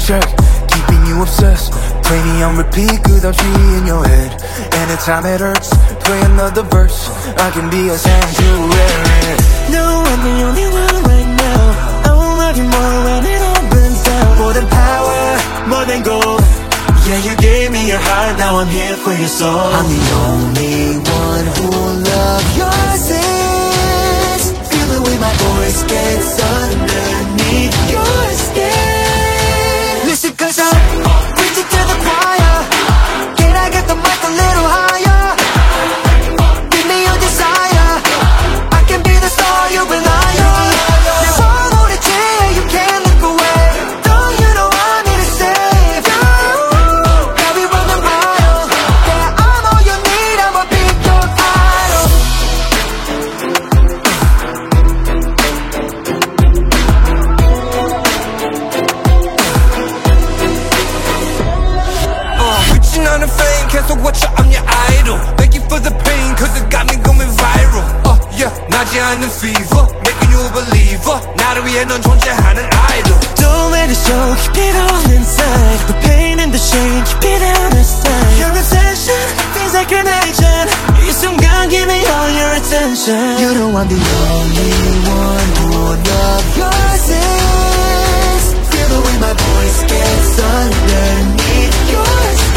check, keeping you obsessed. Play me on repeat, 끝없이 in your head. Anytime it hurts, play another verse. I can be a sanctuary. No, I'm the only one right now. I won't love you more when it all burns down. More than power, more than gold. Yeah, you gave me your heart, now I'm here for your soul. I'm the only one who will love your sins. Feel the way my voice gets underneath your skin. Listen, cause I'm preaching to the choir. Can I get the mic a little higher? Give me your desire. I can be the star you rely on. Now I'm on a chair, you can't look away. Don't you know I'm here to save you? Got me running wild. Yeah, I'm all you need, I'ma be your idol. Reaching on the fame, 계속 watch out, I'm your idol. Thank you for the pain, cause it got me going viral. Yeah, 나지 않는 fever, making you a believer. 나를 위해 넌 존재하는 idol. Don't let it show, keep it all inside. The pain and the shame, keep it out of sight. Your obsession feels like an addiction. 이 순간 give me all your attention. You know I'm the only one who will love your sins. Feel the way my voice gets underneath your skin.